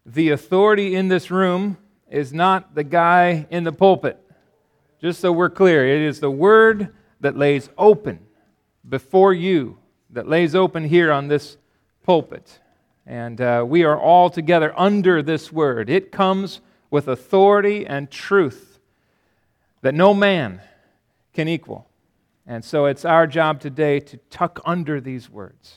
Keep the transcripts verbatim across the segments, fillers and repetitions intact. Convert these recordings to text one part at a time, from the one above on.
the authority in this room is not the guy in the pulpit. Just so we're clear, it is the Word that lays open before you, that lays open here on this pulpit. And uh, we are all together under this Word. It comes with authority and truth that no man can equal. And so it's our job today to tuck under these words.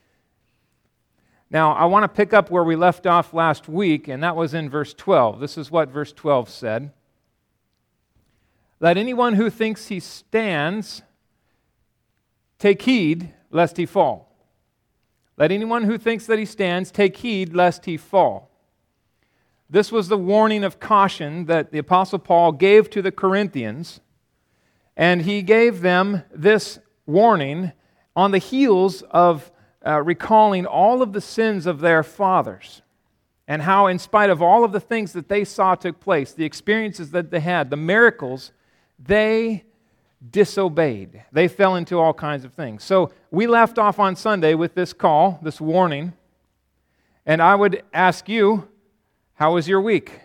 Now, I want to pick up where we left off last week, and that was in verse twelve. This is what verse twelve said. Let anyone who thinks he stands take heed lest he fall. Let anyone who thinks that he stands take heed lest he fall. This was the warning of caution that the Apostle Paul gave to the Corinthians, and he gave them this warning on the heels of uh, recalling all of the sins of their fathers, and how in spite of all of the things that they saw took place, the experiences that they had, the miracles, they disobeyed. They fell into all kinds of things. So we left off on Sunday with this call, this warning, and I would ask you, how was your week?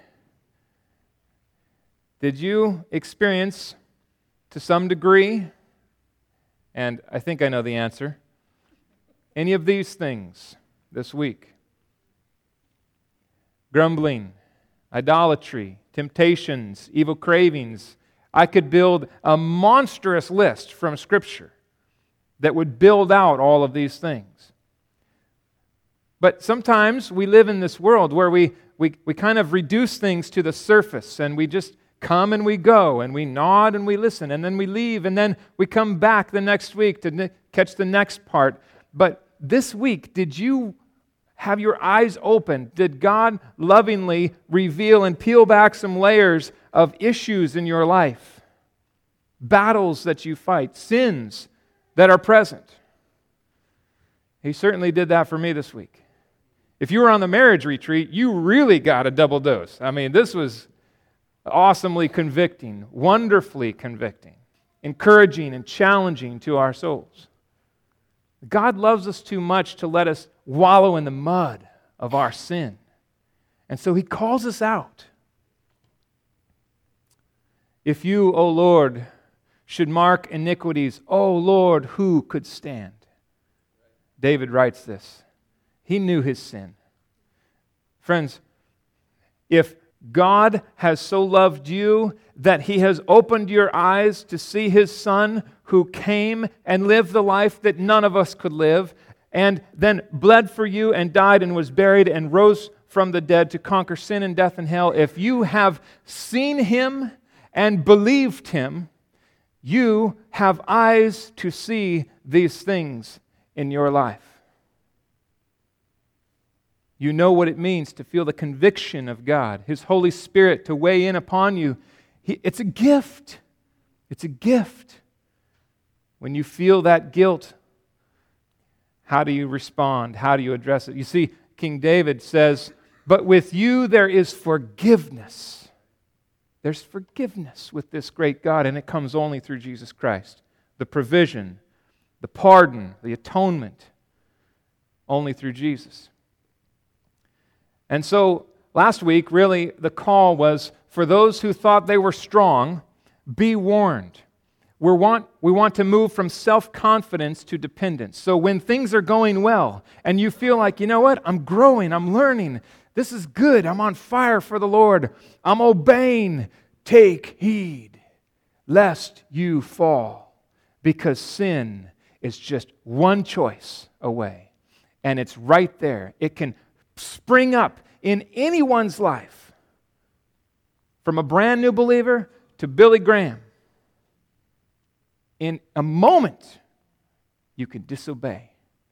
Did you experience, to some degree, and I think I know the answer, any of these things this week? Grumbling, idolatry, temptations, evil cravings. I could build a monstrous list from Scripture that would build out all of these things. But sometimes we live in this world where we, we, we kind of reduce things to the surface, and we just come and we go, and we nod and we listen, and then we leave, and then we come back the next week to ne- catch the next part. But this week, did you have your eyes open? Did God lovingly reveal and peel back some layers of issues in your life? Battles that you fight, sins that are present. He certainly did that for me this week. If you were on the marriage retreat, you really got a double dose. I mean, this was awesomely convicting, wonderfully convicting, encouraging and challenging to our souls. God loves us too much to let us wallow in the mud of our sin. And so He calls us out. If you, O Lord, should mark iniquities, O Lord, who could stand? David writes this. He knew his sin. Friends, if God has so loved you that He has opened your eyes to see His Son who came and lived the life that none of us could live, and then bled for you and died and was buried and rose from the dead to conquer sin and death and hell, if you have seen Him and believed Him, you have eyes to see these things in your life. You know what it means to feel the conviction of God, His Holy Spirit to weigh in upon you. He, it's a gift. It's a gift. When you feel that guilt, how do you respond? How do you address it? You see, King David says, "But with you there is forgiveness." There's forgiveness with this great God, and it comes only through Jesus Christ. The provision, the pardon, the atonement, only through Jesus. And so, last week, really, the call was for those who thought they were strong, be warned. We want, we want to move from self-confidence to dependence. So when things are going well, and you feel like, you know what, I'm growing, I'm learning, this is good, I'm on fire for the Lord, I'm obeying, take heed, lest you fall, because sin is just one choice away, and it's right there. It can spring up in anyone's life, from a brand new believer to Billy Graham. In a moment, you can disobey.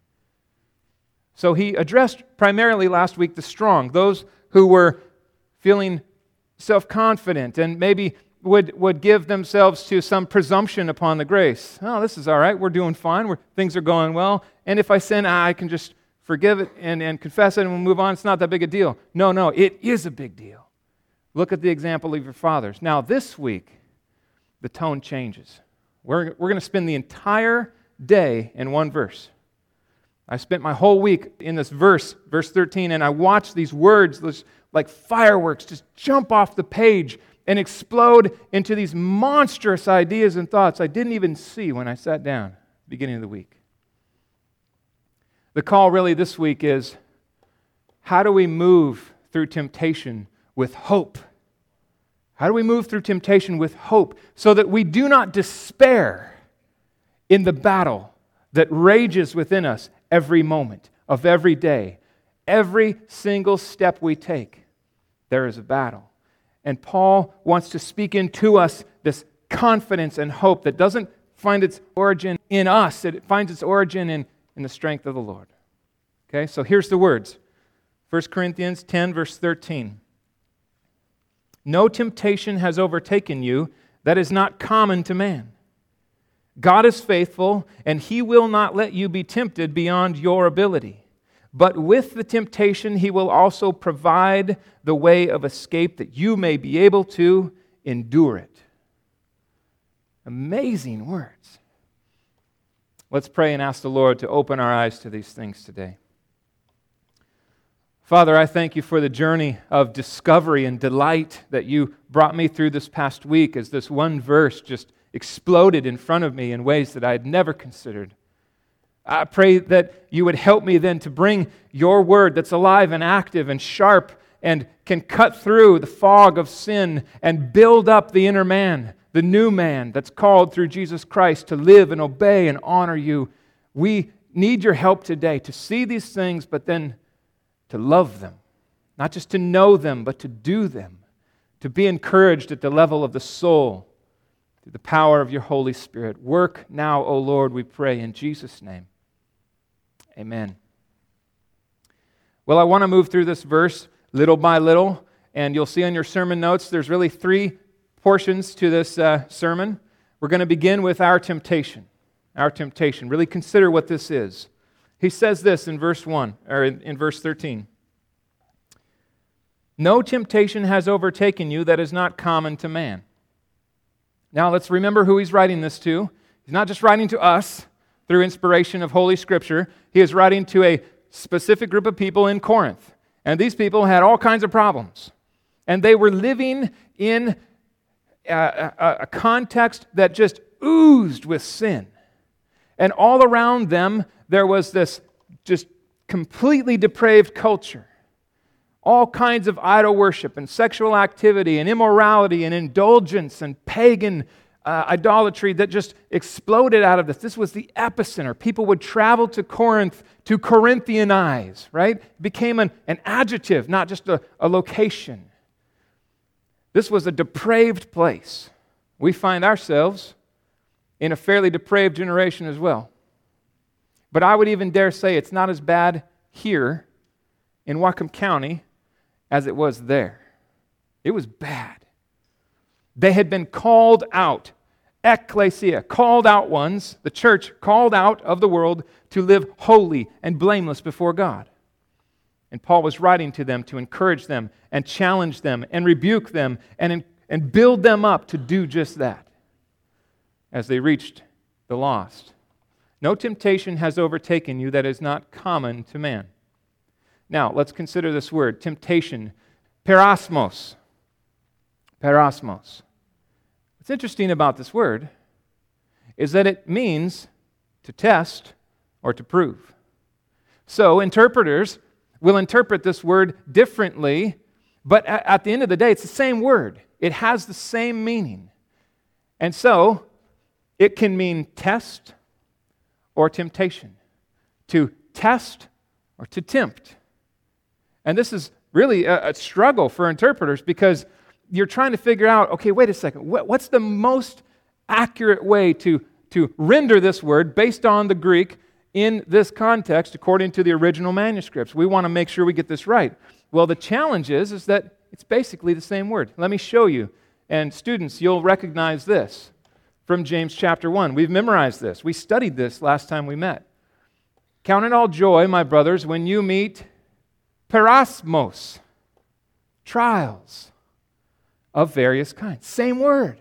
So he addressed primarily last week the strong, those who were feeling self-confident and maybe would, would give themselves to some presumption upon the grace. Oh, this is all right, we're doing fine, we're, things are going well, and if I sin, ah, I can just forgive it and, and confess it and we'll move on. It's not that big a deal. No, no, it is a big deal. Look at the example of your fathers. Now, this week, the tone changes. We're, we're going to spend the entire day in one verse. I spent my whole week in this verse, verse thirteen, and I watched these words, those, like fireworks, just jump off the page and explode into these monstrous ideas and thoughts I didn't even see when I sat down at the beginning of the week. The call really this week is, how do we move through temptation with hope? How do we move through temptation with hope so that we do not despair in the battle that rages within us every moment of every day? Every single step we take, there is a battle. And Paul wants to speak into us this confidence and hope that doesn't find its origin in us. It finds its origin in, in the strength of the Lord. Okay, so here's the words. First Corinthians ten, verse thirteen. No temptation has overtaken you that is not common to man. God is faithful, and He will not let you be tempted beyond your ability. But with the temptation, He will also provide the way of escape that you may be able to endure it. Amazing words. Let's pray and ask the Lord to open our eyes to these things today. Father, I thank You for the journey of discovery and delight that You brought me through this past week as this one verse just exploded in front of me in ways that I had never considered. I pray that You would help me then to bring Your word that's alive and active and sharp and can cut through the fog of sin and build up the inner man, the new man that's called through Jesus Christ to live and obey and honor You. We need Your help today to see these things, but then to love them, not just to know them, but to do them, to be encouraged at the level of the soul through the power of Your Holy Spirit. Work now, O Lord, we pray in Jesus' name. Amen. Well, I want to move through this verse little by little, and you'll see on your sermon notes there's really three portions to this uh, sermon. We're going to begin with our temptation. Our temptation. Really consider what this is. He says this in verse one, or in, in verse thirteen. No temptation has overtaken you that is not common to man. Now let's remember who he's writing this to. He's not just writing to us through inspiration of Holy Scripture. He is writing to a specific group of people in Corinth. And these people had all kinds of problems. And they were living in a, a, a context that just oozed with sin. And all around them, there was this just completely depraved culture. All kinds of idol worship and sexual activity and immorality and indulgence and pagan uh, idolatry that just exploded out of this. This was the epicenter. People would travel to Corinth to Corinthianize, right? It became an, an adjective, not just a, a location. This was a depraved place. We find ourselves in a fairly depraved generation as well. But I would even dare say it's not as bad here in Whatcom County as it was there. It was bad. They had been called out, ecclesia, called out ones, the church called out of the world to live holy and blameless before God. And Paul was writing to them to encourage them and challenge them and rebuke them and, and build them up to do just that as they reached the lost. No temptation has overtaken you that is not common to man. Now, let's consider this word, temptation, perasmos. Perasmos. What's interesting about this word is that it means to test or to prove. So, interpreters will interpret this word differently, but at the end of the day, it's the same word. It has the same meaning. And so, it can mean test or temptation, to test or to tempt. And this is really a, a struggle for interpreters because you're trying to figure out, okay, wait a second, what, what's the most accurate way to, to render this word based on the Greek in this context according to the original manuscripts? We want to make sure we get this right. Well, the challenge is, is that it's basically the same word. Let me show you. And students, you'll recognize this from James chapter one. We've memorized this. We studied this last time we met. Count it all joy, my brothers, when you meet perasmos, trials of various kinds. Same word.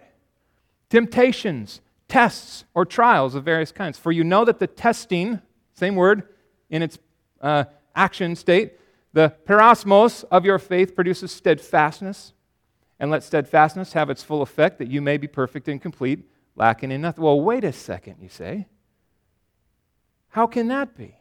Temptations, tests, or trials of various kinds. For you know that the testing, same word, in its uh, action state. The perosmos of your faith produces steadfastness, and let steadfastness have its full effect, that you may be perfect and complete, lacking in nothing. Well, wait a second, you say. How can that be?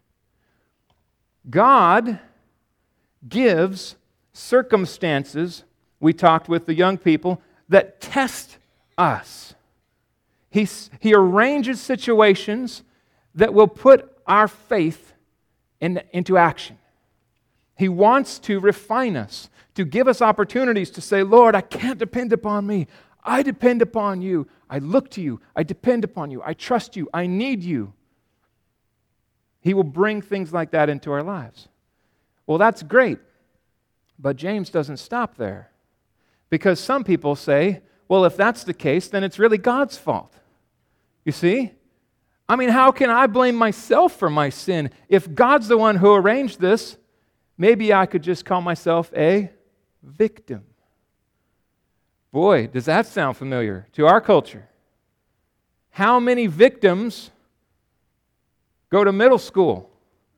God gives circumstances, we talked with the young people, that test us. He, he arranges situations that will put our faith in, into action. He wants to refine us, to give us opportunities to say, Lord, I can't depend upon me. I depend upon you. I look to you. I depend upon you. I trust you. I need you. He will bring things like that into our lives. Well, that's great. But James doesn't stop there. Because some people say, well, if that's the case, then it's really God's fault. You see? I mean, how can I blame myself for my sin? If God's the one who arranged this, maybe I could just call myself a victim. Boy, does that sound familiar to our culture. How many victims go to middle school?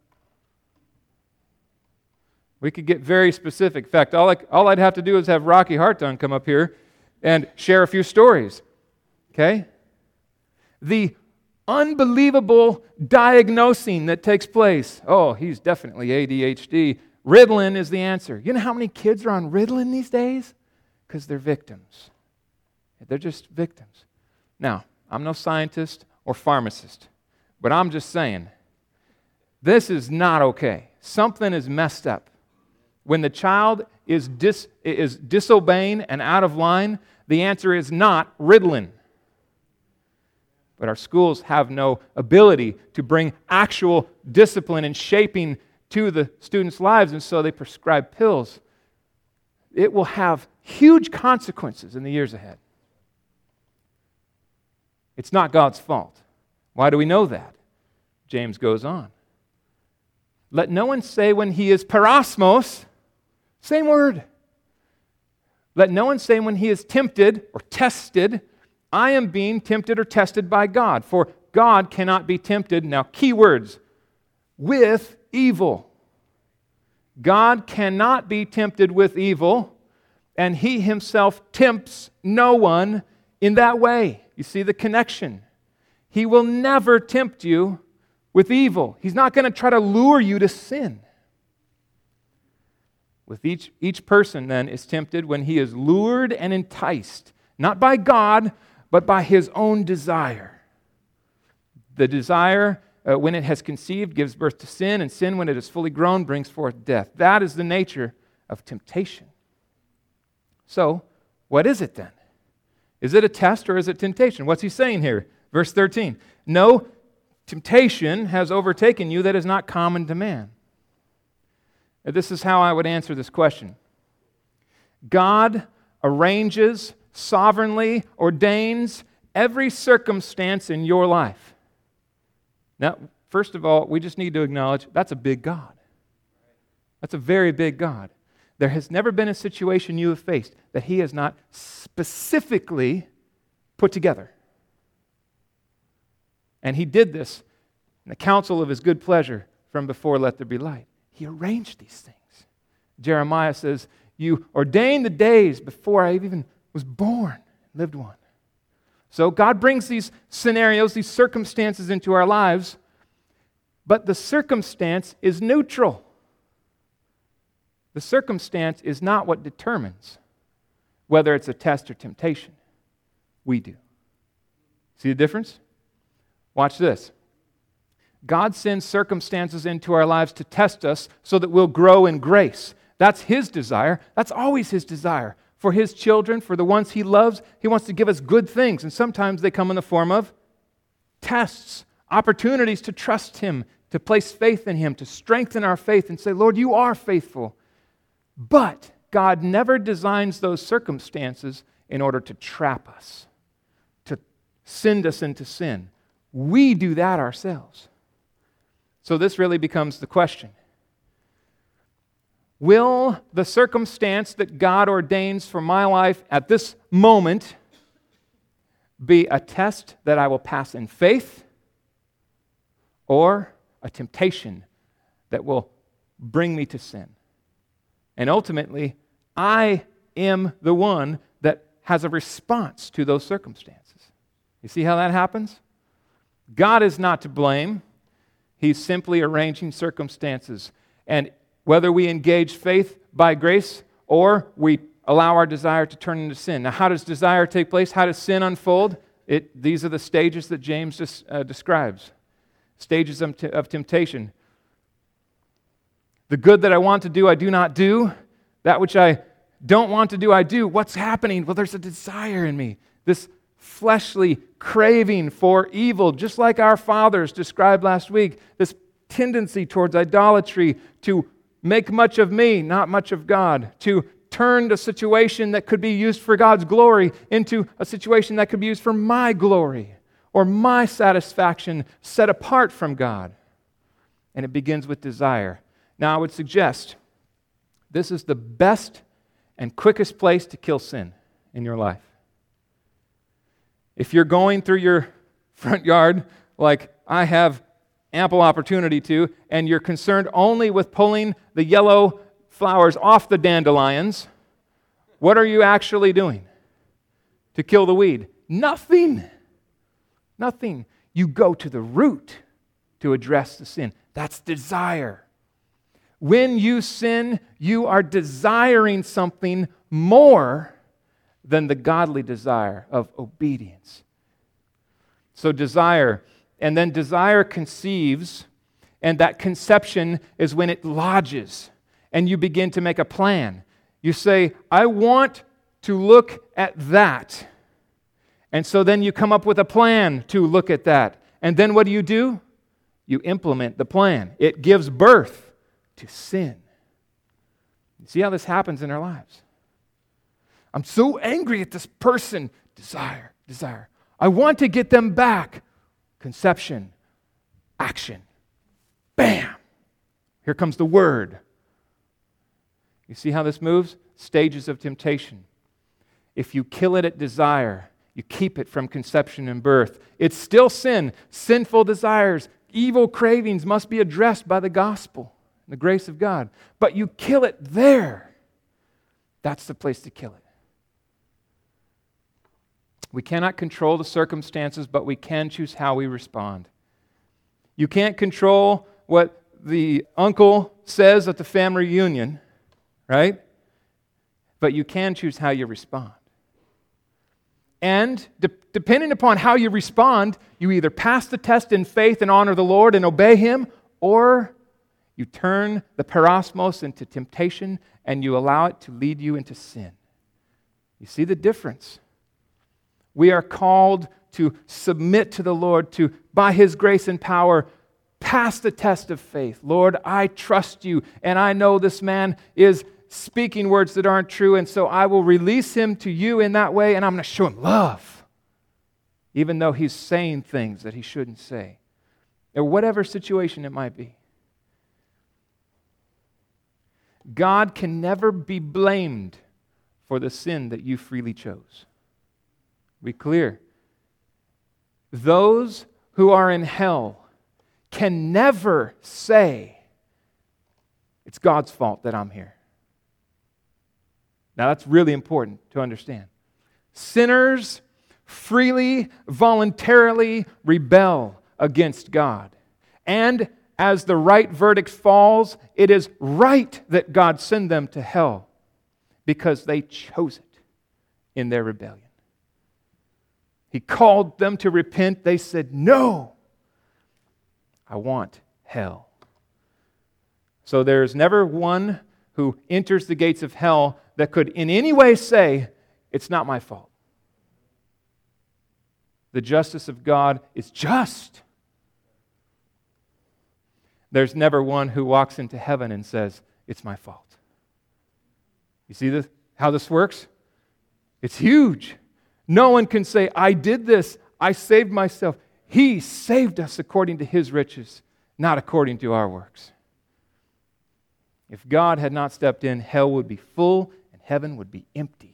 We could get very specific. In fact, all, I, all I'd have to do is have Rocky Hartung come up here and share a few stories. Okay? The unbelievable diagnosing that takes place. Oh, he's definitely A D H D. Ritalin is the answer. You know how many kids are on Ritalin these days? Because they're victims. They're just victims. Now, I'm no scientist or pharmacist, but I'm just saying, this is not okay. Something is messed up. When the child is, dis, is disobeying and out of line, the answer is not Ritalin. But our schools have no ability to bring actual discipline and shaping to the students' lives, and so they prescribe pills. It will have huge consequences in the years ahead. It's not God's fault. Why do we know that? James goes on. Let no one say when he is perosmos, same word. Let no one say when he is tempted or tested, I am being tempted or tested by God. For God cannot be tempted, now key words, with evil. God cannot be tempted with evil, and He Himself tempts no one in that way. You see the connection. He will never tempt you with evil. He's not going to try to lure you to sin. With each, each person then is tempted when he is lured and enticed, not by God, but by his own desire. The desire, uh, when it has conceived, gives birth to sin, and sin, when it is fully grown, brings forth death. That is the nature of temptation. So, what is it then? Is it a test or is it temptation? What's he saying here? Verse thirteen. No temptation has overtaken you that is not common to man. This is how I would answer this question. God arranges, sovereignly ordains every circumstance in your life. Now, first of all, we just need to acknowledge that's a big God. That's a very big God. There has never been a situation you have faced that He has not specifically put together. And He did this in the counsel of His good pleasure from before let there be light. He arranged these things. Jeremiah says, you ordained the days before I even was born, lived one. So God brings these scenarios, these circumstances into our lives, but the circumstance is neutral. The circumstance is not what determines whether it's a test or temptation. We do. See the difference? Watch this. God sends circumstances into our lives to test us so that we'll grow in grace. That's His desire. That's always His desire. For His children, for the ones He loves, He wants to give us good things. And sometimes they come in the form of tests, opportunities to trust Him, to place faith in Him, to strengthen our faith and say, Lord, you are faithful. But God never designs those circumstances in order to trap us, to send us into sin. We do that ourselves. So this really becomes the question. Will the circumstance that God ordains for my life at this moment be a test that I will pass in faith, or a temptation that will bring me to sin. And ultimately, I am the one that has a response to those circumstances. You see how that happens? God is not to blame. He's simply arranging circumstances. And whether we engage faith by grace or we allow our desire to turn into sin. Now, how does desire take place? How does sin unfold? It, these are the stages that James just, uh, describes. Stages of, t- of temptation. The good that I want to do, I do not do. That which I don't want to do, I do. What's happening? Well, there's a desire in me. This fleshly craving for evil, just like our fathers described last week. This tendency towards idolatry, to make much of me, not much of God. To turn a situation that could be used for God's glory into a situation that could be used for my glory or my satisfaction set apart from God. And it begins with desire. Now, I would suggest this is the best and quickest place to kill sin in your life. If you're going through your front yard like I have ample opportunity to, and you're concerned only with pulling the yellow flowers off the dandelions, what are you actually doing to kill the weed? Nothing. Nothing. You go to the root to address the sin. That's desire. When you sin, you are desiring something more than the godly desire of obedience. So desire, and then desire conceives, and that conception is when it lodges, and you begin to make a plan. You say, I want to look at that. And so then you come up with a plan to look at that. And then what do you do? You implement the plan. It gives birth to sin. You see how this happens in our lives? I'm so angry at this person. Desire, desire. I want to get them back. Conception, action. Bam! Here comes the word. You see how this moves? Stages of temptation. If you kill it at desire, you keep it from conception and birth. It's still sin. Sinful desires, evil cravings must be addressed by the gospel, the grace of God. But you kill it there. That's the place to kill it. We cannot control the circumstances, but we can choose how we respond. You can't control what the uncle says at the family reunion, right? But you can choose how you respond. And de- depending upon how you respond, you either pass the test in faith and honor the Lord and obey Him, or you turn the parosmos into temptation and you allow it to lead you into sin. You see the difference? We are called to submit to the Lord, to, by His grace and power, pass the test of faith. Lord, I trust You, and I know this man is speaking words that aren't true, and so I will release him to You in that way, and I'm going to show him love, even though he's saying things that he shouldn't say, or whatever situation it might be. God can never be blamed for the sin that you freely chose. Be clear. Those who are in hell can never say, it's God's fault that I'm here. Now that's really important to understand. Sinners freely, voluntarily rebel against God. And as the right verdict falls, it is right that God send them to hell because they chose it in their rebellion. He called them to repent. They said, no, I want hell. So there's never one who enters the gates of hell that could in any way say, it's not my fault. The justice of God is just. There's never one who walks into heaven and says, it's my fault. You see this, how this works? It's huge. No one can say, I did this, I saved myself. He saved us according to His riches, not according to our works. If God had not stepped in, hell would be full and heaven would be empty.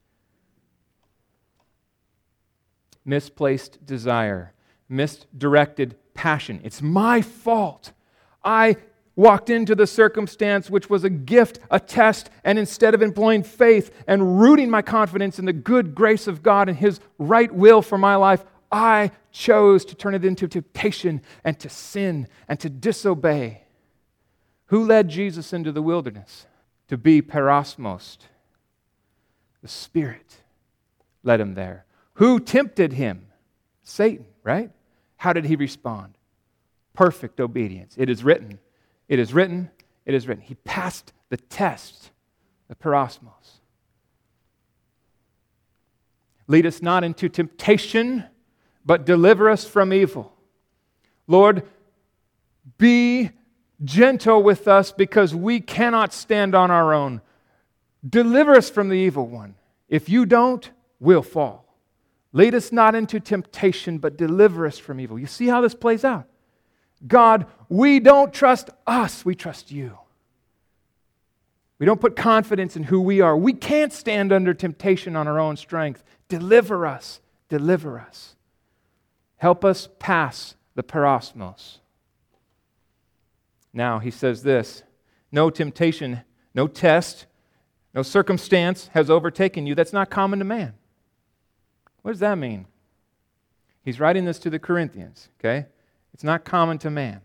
Misplaced desire, misdirected passion. It's my fault. I walked into the circumstance which was a gift, a test, and instead of employing faith and rooting my confidence in the good grace of God and His right will for my life, I chose to turn it into temptation and to sin and to disobey. Who led Jesus into the wilderness? To be perosmos. The Spirit led him there. Who tempted him? Satan, right? How did he respond? Perfect obedience. It is written. It is written. It is written. He passed the test, the perosmos. Lead us not into temptation, but deliver us from evil. Lord, be gentle with us because we cannot stand on our own. Deliver us from the evil one. If you don't, we'll fall. Lead us not into temptation, but deliver us from evil. You see how this plays out? God, we don't trust us, we trust you. We don't put confidence in who we are. We can't stand under temptation on our own strength. Deliver us, deliver us. Help us pass the perosmos. Now, he says this, no temptation, no test, no circumstance has overtaken you. That's not common to man. What does that mean? He's writing this to the Corinthians, okay? It's not common to man.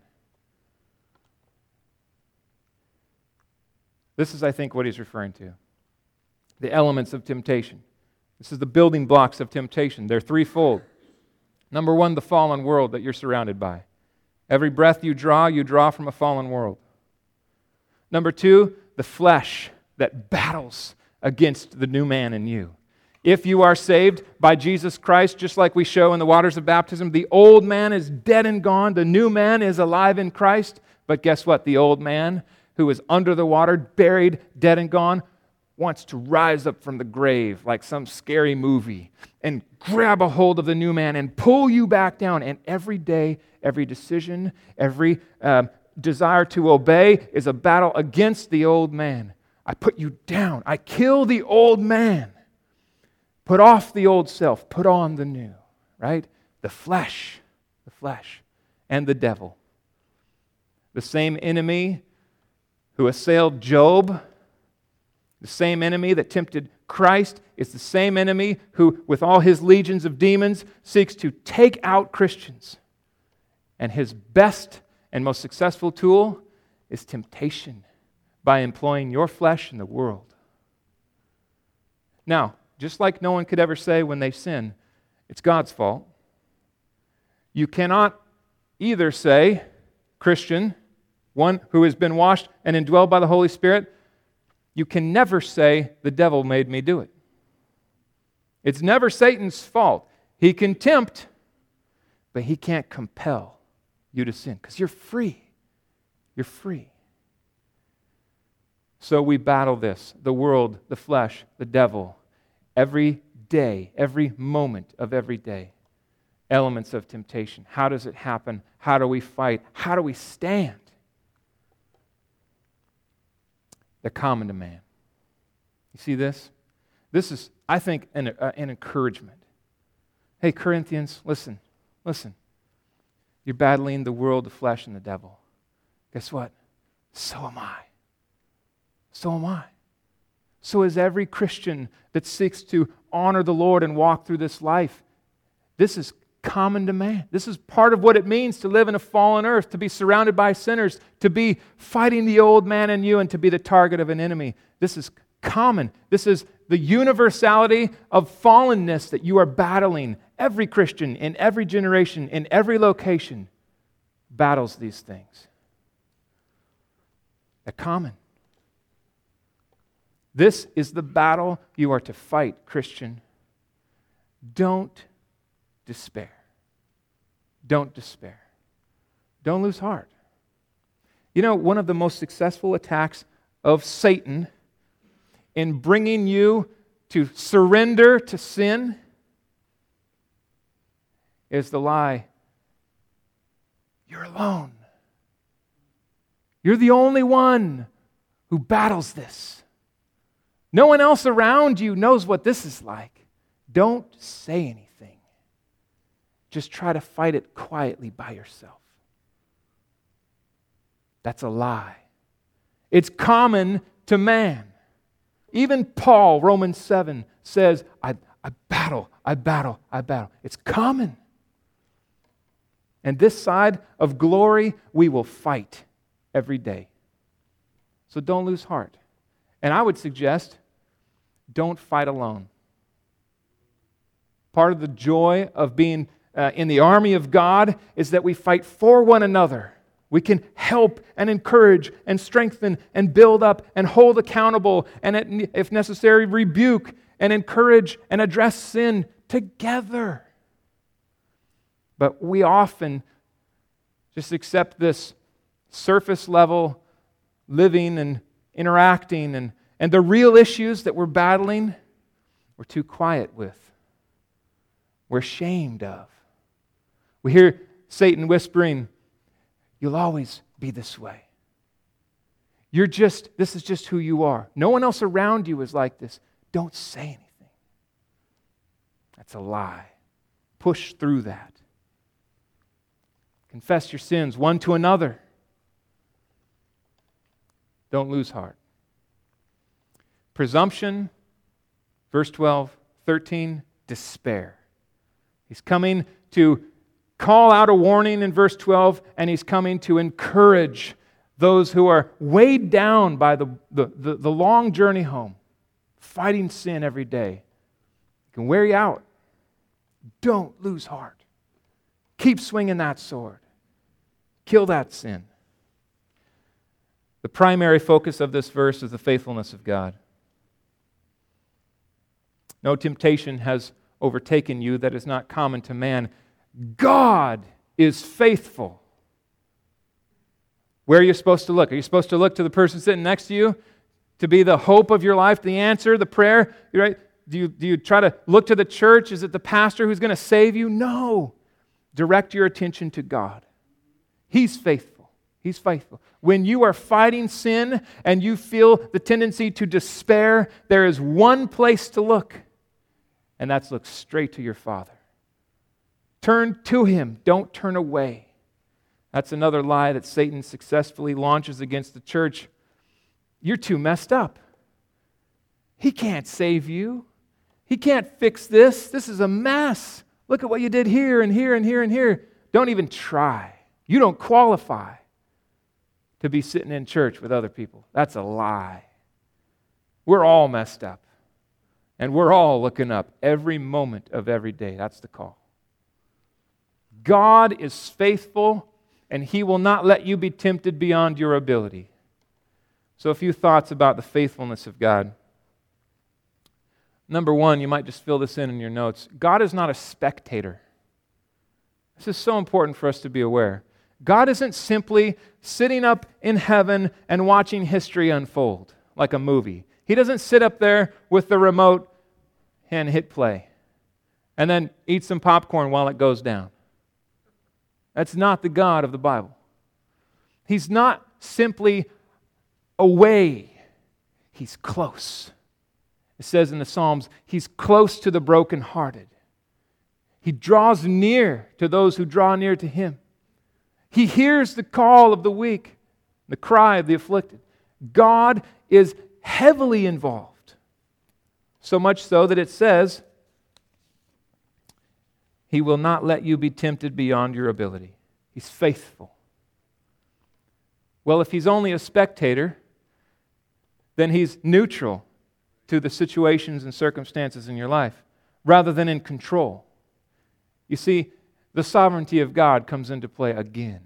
This is, I think, what he's referring to. The elements of temptation. This is the building blocks of temptation. They're threefold. Number one, the fallen world that you're surrounded by. Every breath you draw, you draw from a fallen world. Number two, the flesh that battles against the new man in you. If you are saved by Jesus Christ, just like we show in the waters of baptism, the old man is dead and gone. The new man is alive in Christ. But guess what? The old man who is under the water, buried, dead and gone, wants to rise up from the grave like some scary movie and grab a hold of the new man and pull you back down. And every day, every decision, every uh, desire to obey is a battle against the old man. I put you down. I kill the old man. Put off the old self. Put on the new, right? The flesh, the flesh, and the devil. The same enemy who assailed Job, the same enemy that tempted Christ, is the same enemy who, with all his legions of demons, seeks to take out Christians. And his best and most successful tool is temptation by employing your flesh in the world. Now, just like no one could ever say when they sin, it's God's fault, you cannot either say, Christian, one who has been washed and indwelled by the Holy Spirit, you can never say, the devil made me do it. It's never Satan's fault. He can tempt, but he can't compel you to sin because you're free. You're free. So we battle this, the world, the flesh, the devil, every day, every moment of every day. Elements of temptation. How does it happen? How do we fight? How do we stand? They're common to man. You see this? This is, I think, an, uh, an encouragement. Hey, Corinthians, listen, listen. You're battling the world, the flesh, and the devil. Guess what? So am I. So am I. So is every Christian that seeks to honor the Lord and walk through this life. This is common to man. This is part of what it means to live in a fallen earth, to be surrounded by sinners, to be fighting the old man in you, and to be the target of an enemy. This is common. This is the universality of fallenness that you are battling. Every Christian in every generation, in every location, battles these things. They're common. This is the battle you are to fight, Christian. Don't despair. Don't despair. Don't lose heart. You know, one of the most successful attacks of Satan in bringing you to surrender to sin is the lie, you're alone. You're the only one who battles this. No one else around you knows what this is like. Don't say anything. Just try to fight it quietly by yourself. That's a lie. It's common to man. Even Paul, Romans seven, says, I, I battle, I battle, I battle. It's common. And this side of glory, we will fight every day. So don't lose heart. And I would suggest, don't fight alone. Part of the joy of being uh, in the army of God is that we fight for one another. We can help and encourage and strengthen and build up and hold accountable and, if necessary, rebuke and encourage and address sin together. But we often just accept this surface level living and interacting, and, and the real issues that we're battling, we're too quiet with. We're ashamed of. We hear Satan whispering, you'll always be this way. You're just, this is just who you are. No one else around you is like this. Don't say anything. That's a lie. Push through that. Confess your sins one to another. Don't lose heart. Presumption, verse twelve, thirteen, despair. He's coming to call out a warning in verse twelve, and he's coming to encourage those who are weighed down by the, the, the, the long journey home, fighting sin every day. It can wear you out. Don't lose heart. Keep swinging that sword. Kill that sin. The primary focus of this verse is the faithfulness of God. No temptation has overtaken you that is not common to man. God is faithful. Where are you supposed to look? Are you supposed to look to the person sitting next to you to be the hope of your life, the answer, the prayer? Right? Do you, do you try to look to the church? Is it the pastor who's going to save you? No. Direct your attention to God. He's faithful. He's faithful. When you are fighting sin and you feel the tendency to despair, there is one place to look, and that's look straight to your Father. Turn to Him. Don't turn away. That's another lie that Satan successfully launches against the church. You're too messed up. He can't save you. He can't fix this. This is a mess. Look at what you did here and here and here and here. Don't even try. You don't qualify to be sitting in church with other people. That's a lie. We're all messed up. And we're all looking up every moment of every day. That's the call. God is faithful, and He will not let you be tempted beyond your ability. So a few thoughts about the faithfulness of God. Number one, you might just fill this in in your notes. God is not a spectator. This is so important for us to be aware. God isn't simply sitting up in heaven and watching history unfold like a movie. He doesn't sit up there with the remote and hit play and then eat some popcorn while it goes down. That's not the God of the Bible. He's not simply away. He's close. It says in the Psalms, He's close to the brokenhearted. He draws near to those who draw near to Him. He hears the call of the weak, the cry of the afflicted. God is heavily involved. So much so that it says, He will not let you be tempted beyond your ability. He's faithful. Well, if He's only a spectator, then He's neutral to the situations and circumstances in your life, rather than in control. You see, the sovereignty of God comes into play again.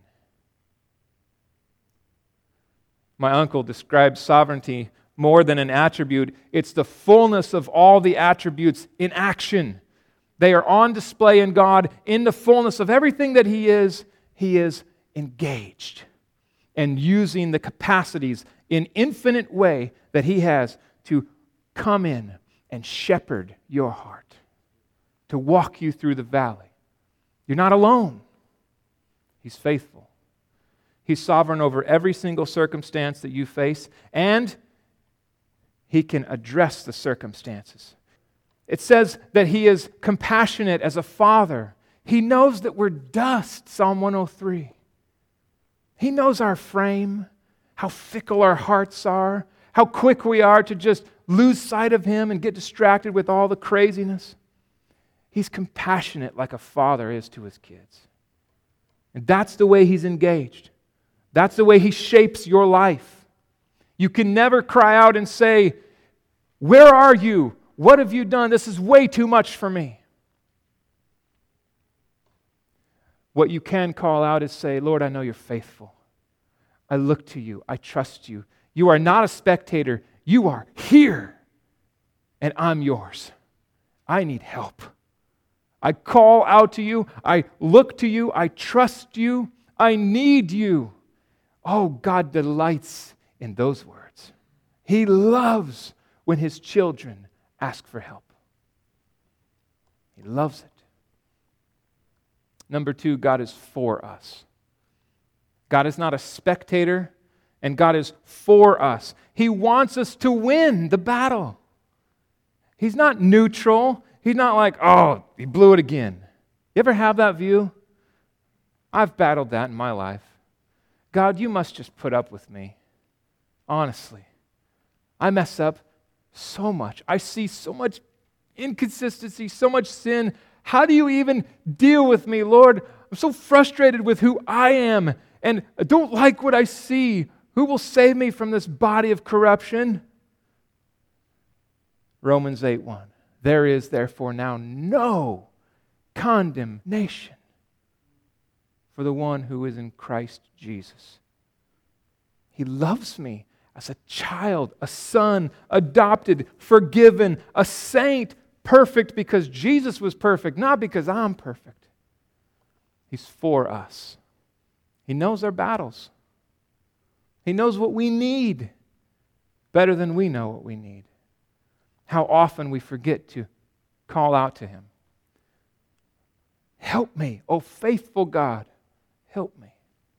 My uncle describes sovereignty more than an attribute. It's the fullness of all the attributes in action. They are on display in God in the fullness of everything that He is. He is engaged and using the capacities in infinite way that He has to come in and shepherd your heart, to walk you through the valley. You're not alone. He's faithful. He's sovereign over every single circumstance that you face, and He can address the circumstances. It says that He is compassionate as a father. He knows that we're dust, Psalm one oh three. He knows our frame, how fickle our hearts are, how quick we are to just lose sight of Him and get distracted with all the craziness. He's compassionate like a father is to his kids. And that's the way He's engaged. That's the way He shapes your life. You can never cry out and say, "Where are you? What have you done? This is way too much for me." What you can call out is say, "Lord, I know You're faithful. I look to You. I trust You. You are not a spectator. You are here, and I'm Yours. I need help. I call out to You. I look to You. I trust You. I need You." Oh, God delights in those words. He loves when His children ask for help. He loves it. Number two, God is for us. God is not a spectator, and God is for us. He wants us to win the battle. He's not neutral. He's not like, "Oh, He blew it again." You ever have that view? I've battled that in my life. God, You must just put up with me. Honestly, I mess up so much. I see so much inconsistency, so much sin. How do You even deal with me, Lord? I'm so frustrated with who I am, and I don't like what I see. Who will save me from this body of corruption? Romans eight one. There is therefore now no condemnation for the one who is in Christ Jesus. He loves me as a child, a son, adopted, forgiven, a saint, perfect because Jesus was perfect, not because I'm perfect. He's for us. He knows our battles. He knows what we need better than we know what we need. How often we forget to call out to Him. Help me, O faithful God, help me.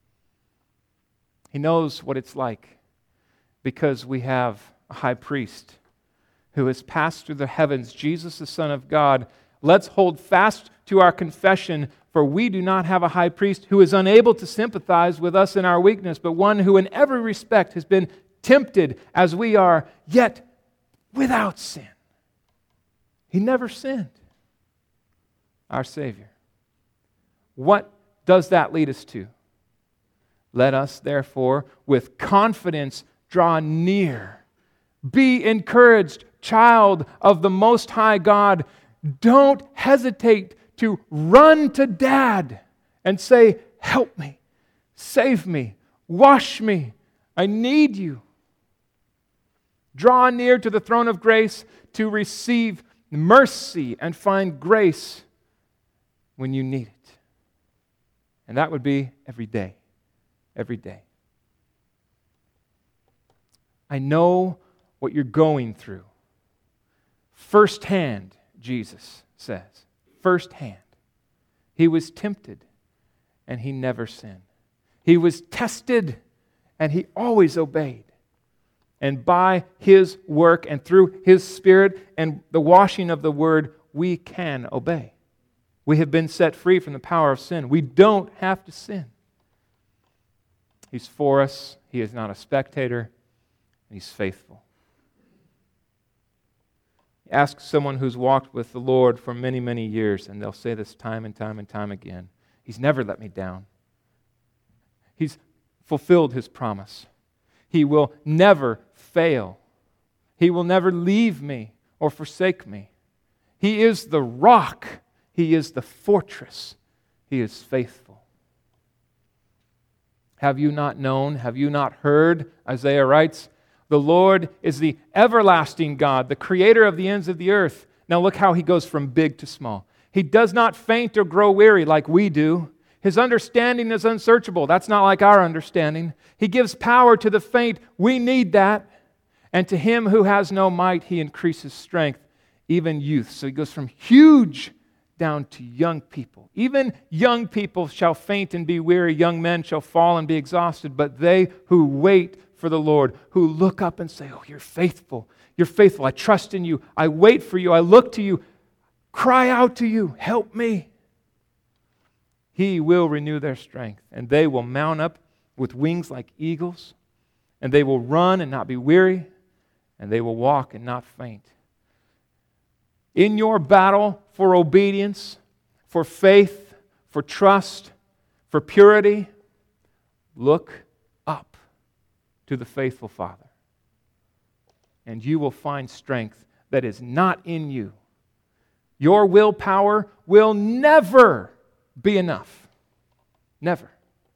He knows what it's like because we have a high priest who has passed through the heavens, Jesus, the Son of God. Let's hold fast to our confession, for we do not have a high priest who is unable to sympathize with us in our weakness, but one who in every respect has been tempted as we are, yet without sin. He never sinned, our Savior. What does that lead us to? Let us, therefore, with confidence draw near. Be encouraged, child of the Most High God. Don't hesitate to run to Dad and say, "Help me, save me, wash me. I need You." Draw near to the throne of grace to receive mercy and find grace when you need it. And that would be every day, every day. I know what you're going through. Firsthand, Jesus says. Firsthand. He was tempted and He never sinned. He was tested and He always obeyed. And by His work and through His Spirit and the washing of the Word, we can obey. We have been set free from the power of sin. We don't have to sin. He's for us. He is not a spectator. He's faithful. Ask someone who's walked with the Lord for many, many years, and they'll say this time and time and time again. He's never let me down. He's fulfilled His promise. He will never fail. He will never leave me or forsake me. He is the rock. He is the fortress. He is faithful. Have you not known? Have you not heard? Isaiah writes, "The Lord is the everlasting God, the creator of the ends of the earth." Now look how He goes from big to small. He does not faint or grow weary like we do. His understanding is unsearchable. That's not like our understanding. He gives power to the faint. We need that. And to him who has no might, He increases strength, even youth. So He goes from huge down to young people. Even young people shall faint and be weary. Young men shall fall and be exhausted. But they who wait for the Lord, who look up and say, "Oh, You're faithful. You're faithful. I trust in You. I wait for You. I look to You. Cry out to You. Help me." He will renew their strength, and they will mount up with wings like eagles, and they will run and not be weary, and they will walk and not faint. In your battle for obedience, for faith, for trust, for purity, look up to the faithful Father, and you will find strength that is not in you. Your willpower will never be enough. Never.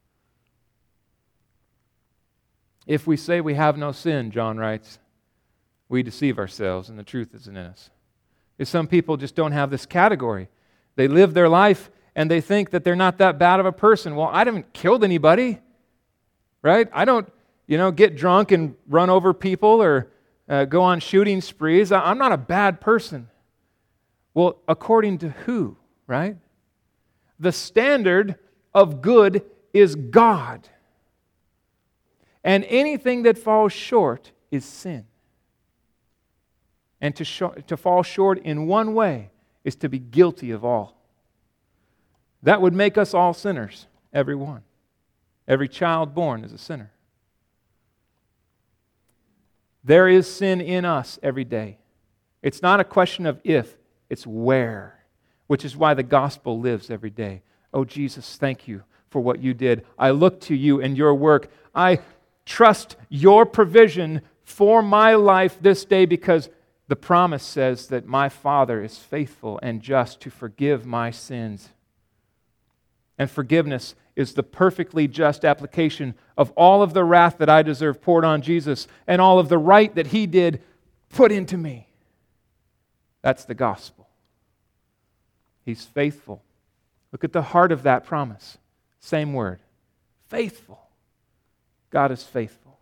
If we say we have no sin, John writes, we deceive ourselves and the truth isn't in us. Because some people just don't have this category. They live their life and they think that they're not that bad of a person. Well, I haven't killed anybody, right? I don't, you know, get drunk and run over people or uh, go on shooting sprees. I'm not a bad person. Well, according to who, right? The standard of good is God. And anything that falls short is sin. And to, sh- to fall short in one way is to be guilty of all. That would make us all sinners, every one. Every child born is a sinner. There is sin in us every day. It's not a question of if, it's where, which is why the gospel lives every day. Oh, Jesus, thank you for what you did. I look to you and your work. I trust your provision for my life this day because the promise says that my Father is faithful and just to forgive my sins. And forgiveness is the perfectly just application of all of the wrath that I deserve poured on Jesus and all of the right that He did put into me. That's the gospel. He's faithful. Look at the heart of that promise. Same word. Faithful. God is faithful.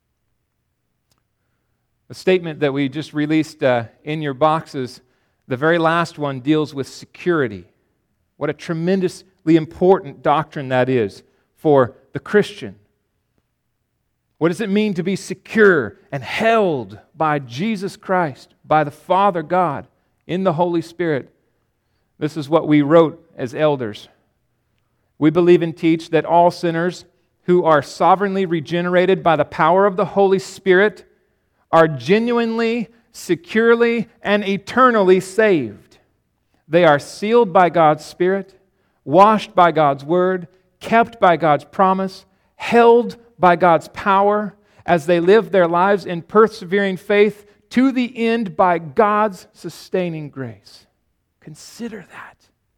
The statement that we just released uh, in your boxes, the very last one deals with security. What a tremendously important doctrine that is for the Christian. What does it mean to be secure and held by Jesus Christ, by the Father God, in the Holy Spirit? This is what we wrote as elders. We believe and teach that all sinners who are sovereignly regenerated by the power of the Holy Spirit are genuinely, securely, and eternally saved. They are sealed by God's Spirit, washed by God's Word, kept by God's promise, held by God's power as they live their lives in persevering faith to the end by God's sustaining grace. Consider that.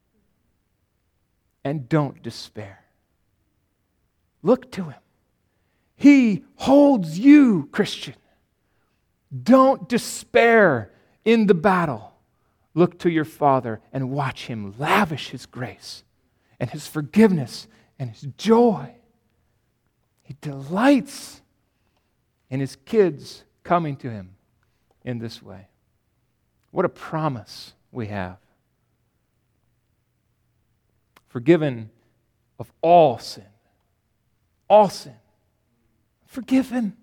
And don't despair. Look to Him. He holds you, Christian. Don't despair in the battle. Look to your Father and watch Him lavish His grace and His forgiveness and His joy. He delights in His kids coming to Him in this way. What a promise we have. Forgiven of all sin. All sin. Forgiven.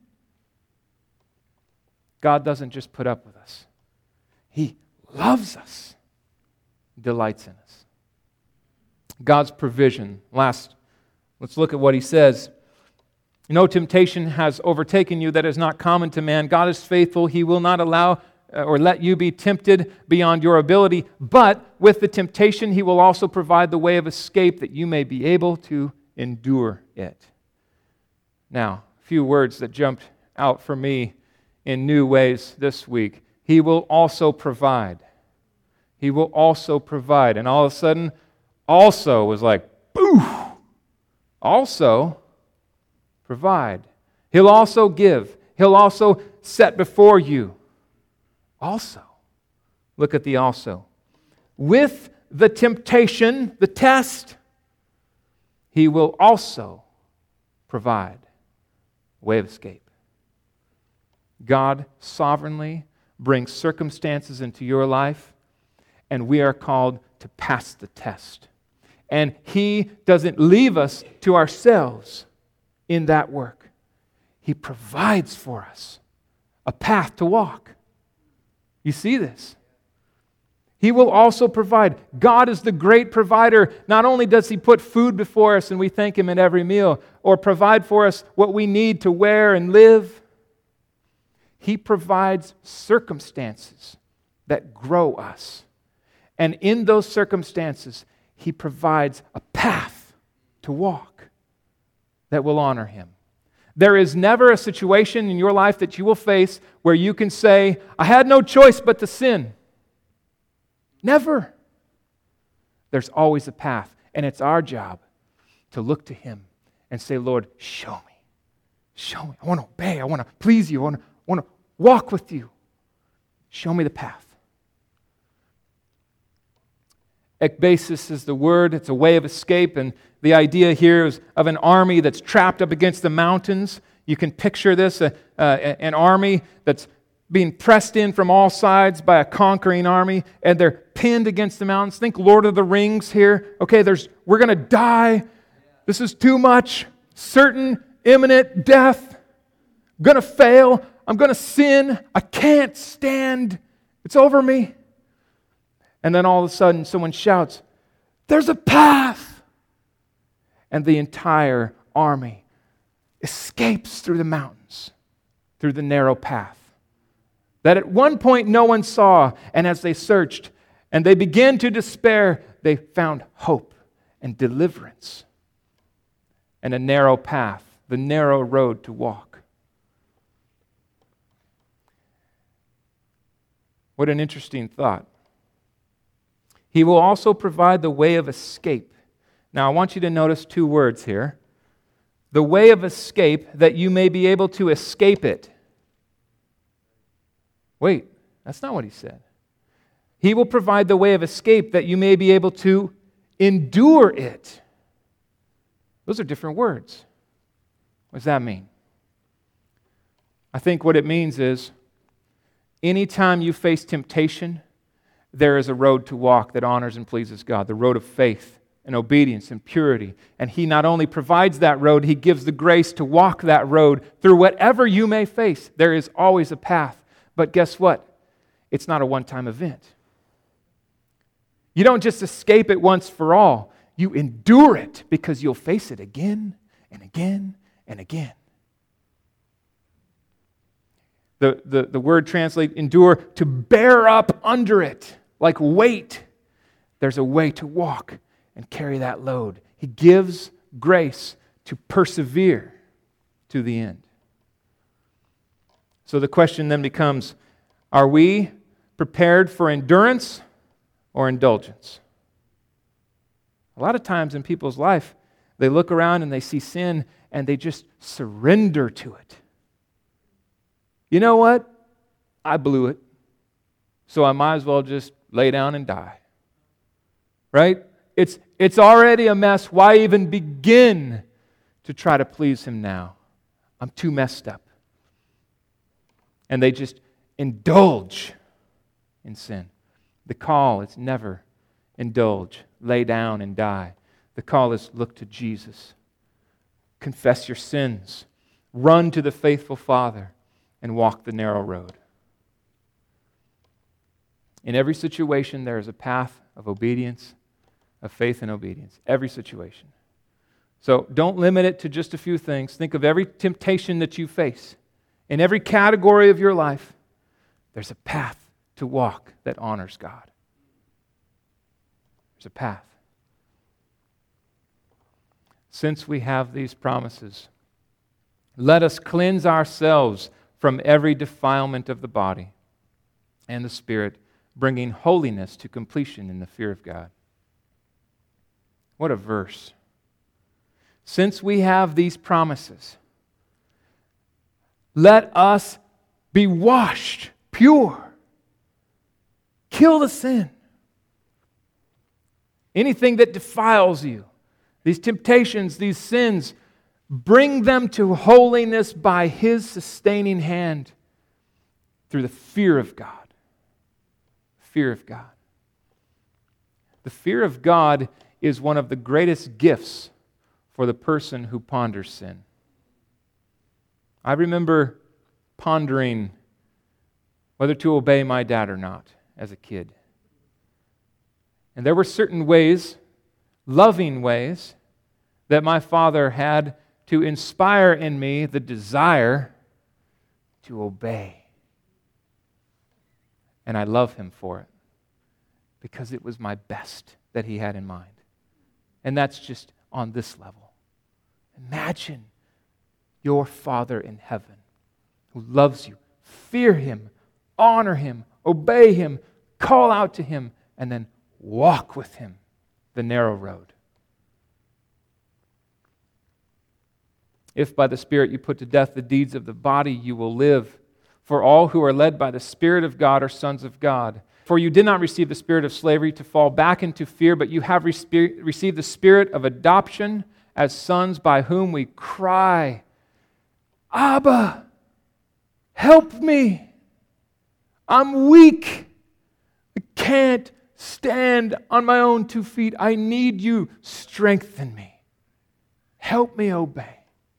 God doesn't just put up with us. He loves us. Delights in us. God's provision. Last, let's look at what He says. No temptation has overtaken you that is not common to man. God is faithful. He will not allow or let you be tempted beyond your ability, but with the temptation He will also provide the way of escape that you may be able to endure it. Now, a few words that jumped out for me in new ways this week. He will also provide. He will also provide. And all of a sudden, also was like, boo! Also provide. He'll also give. He'll also set before you. Also. Look at the also. With the temptation, the test, He will also provide a way of escape. God sovereignly brings circumstances into your life, and we are called to pass the test. And He doesn't leave us to ourselves in that work. He provides for us a path to walk. You see this? He will also provide. God is the great provider. Not only does He put food before us and we thank Him at every meal, or provide for us what we need to wear and live, He provides circumstances that grow us. And in those circumstances, He provides a path to walk that will honor Him. There is never a situation in your life that you will face where you can say, I had no choice but to sin. Never. There's always a path, and it's our job to look to Him and say, Lord, show me. Show me. I want to obey. I want to please You. I want to, I want to walk with You. Show me the path. Ekbasis is the word. It's a way of escape, and the idea here is of an army that's trapped up against the mountains. You can picture this, uh, uh, an army that's being pressed in from all sides by a conquering army, and they're pinned against the mountains. Think Lord of the Rings here. Okay, there's we're going to die. This is too much. Certain, imminent death. I'm going to fail. I'm going to sin. I can't stand. It's over me. And then all of a sudden, someone shouts, there's a path. And the entire army escapes through the mountains, through the narrow path that at one point no one saw. And as they searched and they began to despair, they found hope and deliverance and a narrow path, the narrow road to walk. What an interesting thought. He will also provide the way of escape. Now, I want you to notice two words here. The way of escape, that you may be able to escape it. Wait, that's not what He said. He will provide the way of escape that you may be able to endure it. Those are different words. What does that mean? I think what it means is, anytime you face temptation, there is a road to walk that honors and pleases God, the road of faith and obedience and purity. And He not only provides that road, He gives the grace to walk that road through whatever you may face. There is always a path. But guess what? It's not a one-time event. You don't just escape it once for all. You endure it because you'll face it again and again and again. The, the, the word translate endure, to bear up under it, like weight. There's a way to walk and carry that load. He gives grace to persevere to the end. So the question then becomes, are we prepared for endurance or indulgence? A lot of times in people's life, they look around and they see sin and they just surrender to it. You know what? I blew it, so I might as well just lay down and die. Right? It's, it's already a mess. Why even begin to try to please Him now? I'm too messed up. And they just indulge in sin. The call is never indulge, lay down and die. The call is look to Jesus. Confess your sins. Run to the faithful Father and walk the narrow road. In every situation, there is a path of obedience, of faith and obedience. Every situation. So don't limit it to just a few things. Think of every temptation that you face. In every category of your life, there's a path to walk that honors God. There's a path. Since we have these promises, let us cleanse ourselves from every defilement of the body and the spirit, bringing holiness to completion in the fear of God. What a verse. Since we have these promises, let us be washed pure. Kill the sin. Anything that defiles you, these temptations, these sins, bring them to holiness by His sustaining hand through the fear of God. Fear of God. The fear of God is one of the greatest gifts for the person who ponders sin. I remember pondering whether to obey my dad or not as a kid. And there were certain ways, loving ways, that my Father had to inspire in me the desire to obey. And I love Him for it, because it was my best that He had in mind. And that's just on this level. Imagine your Father in heaven who loves you. Fear Him, honor Him, obey Him, call out to Him, and then walk with Him the narrow road. If by the Spirit you put to death the deeds of the body, you will live. For all who are led by the Spirit of God are sons of God. For you did not receive the spirit of slavery to fall back into fear, but you have re- received the Spirit of adoption as sons, by whom we cry, Abba, help me. I'm weak. I can't stand on my own two feet. I need you. Strengthen me. Help me obey.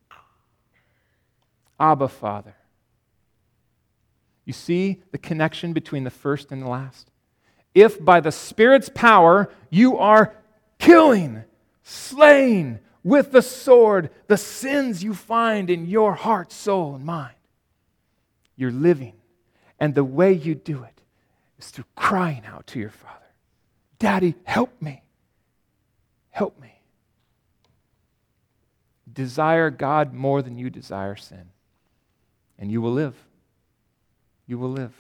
Abba, Father. You see the connection between the first and the last? If by the Spirit's power you are killing, slaying with the sword the sins you find in your heart, soul, and mind, you're living. And the way you do it is through crying out to your Father, Daddy, help me. Help me. Desire God more than you desire sin, and you will live. You will live.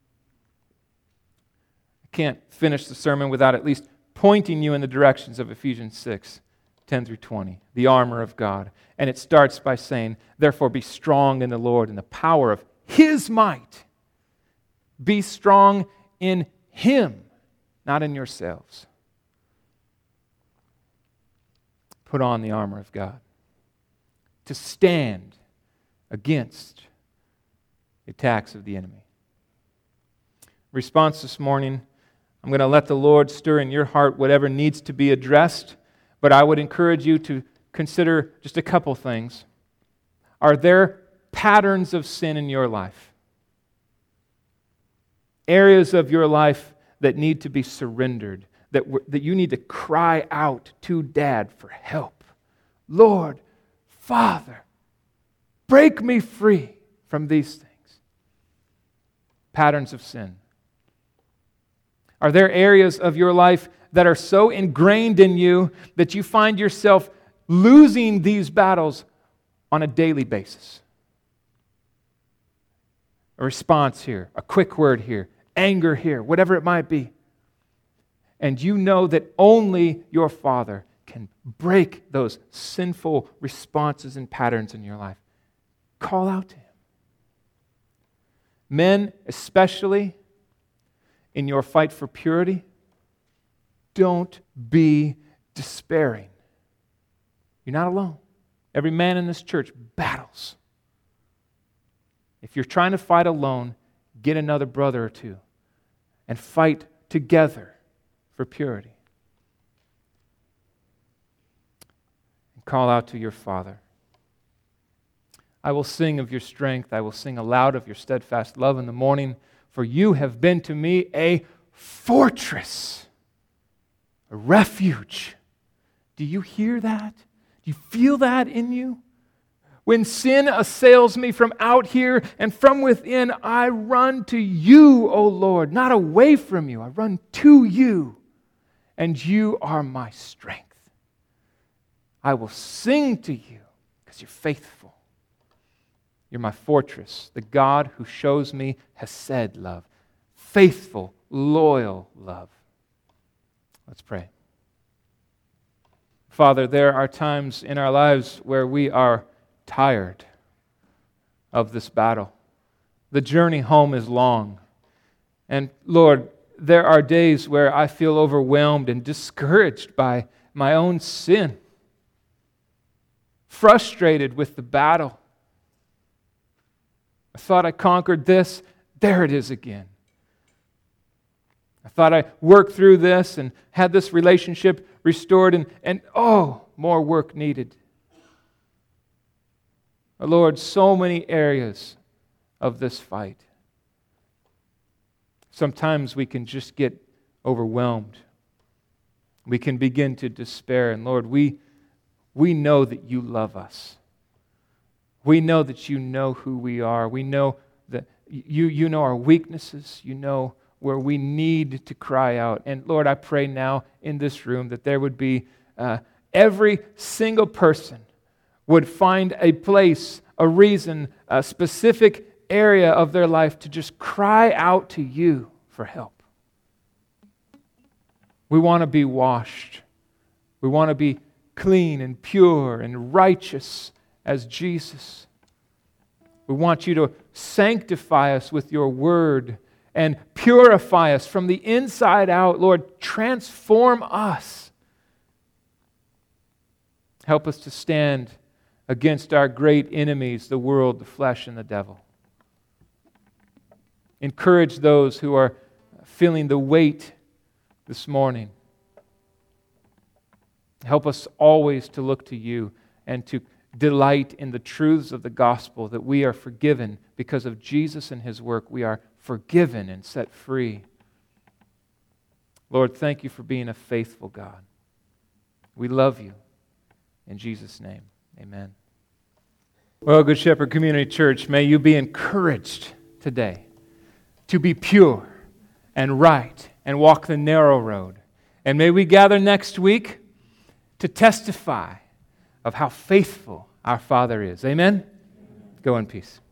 I can't finish the sermon without at least pointing you in the directions of Ephesians six, ten through twenty, the armor of God. And it starts by saying, therefore be strong in the Lord and the power of His might. Be strong in Him, not in yourselves. Put on the armor of God to stand against the attacks of the enemy. Response this morning, I'm going to let the Lord stir in your heart whatever needs to be addressed, but I would encourage you to consider just a couple things. Are there patterns of sin in your life? Areas of your life that need to be surrendered, that, that you need to cry out to Dad for help. Lord, Father, break me free from these things. Patterns of sin. Are there areas of your life that are so ingrained in you that you find yourself losing these battles on a daily basis? A response here, a quick word here, anger here, whatever it might be. And you know that only your Father can break those sinful responses and patterns in your life. Call out to Him. Men, especially in your fight for purity, don't be despairing. You're not alone. Every man in this church battles. If you're trying to fight alone, get another brother or two and fight together for purity. And call out to your Father. I will sing of your strength. I will sing aloud of your steadfast love in the morning, for you have been to me a fortress, a refuge. Do you hear that? Do you feel that in you? When sin assails me from out here and from within, I run to you, O Lord, not away from you. I run to you, and you are my strength. I will sing to you because you're faithful. You're my fortress, the God who shows me Hesed love, faithful, loyal love. Let's pray. Father, there are times in our lives where we are tired of this battle. The journey home is long. And Lord, there are days where I feel overwhelmed and discouraged by my own sin, frustrated with the battle. I thought I conquered this. There it is again. I thought I worked through this and had this relationship restored, and, and oh, more work needed. Lord, so many areas of this fight. Sometimes we can just get overwhelmed. we can begin to despair. And Lord, we, we know that you love us. We know that you know who we are. We know that you, you know our weaknesses. You know where we need to cry out. And Lord, I pray now in this room that there would be uh, every single person would find a place, a reason, a specific area of their life to just cry out to you for help. We want to be washed. We want to be clean and pure and righteous as Jesus. We want you to sanctify us with your word and purify us from the inside out. Lord, transform us. Help us to stand against our great enemies, the world, the flesh, and the devil. Encourage those who are feeling the weight this morning. Help us always to look to you and to delight in the truths of the gospel, that we are forgiven because of Jesus and his work. We are forgiven and set free. Lord, thank you for being a faithful God. We love you. In Jesus' name, amen. Well, Good Shepherd Community Church, may you be encouraged today to be pure and right and walk the narrow road. And may we gather next week to testify of how faithful our Father is. Amen? Go in peace.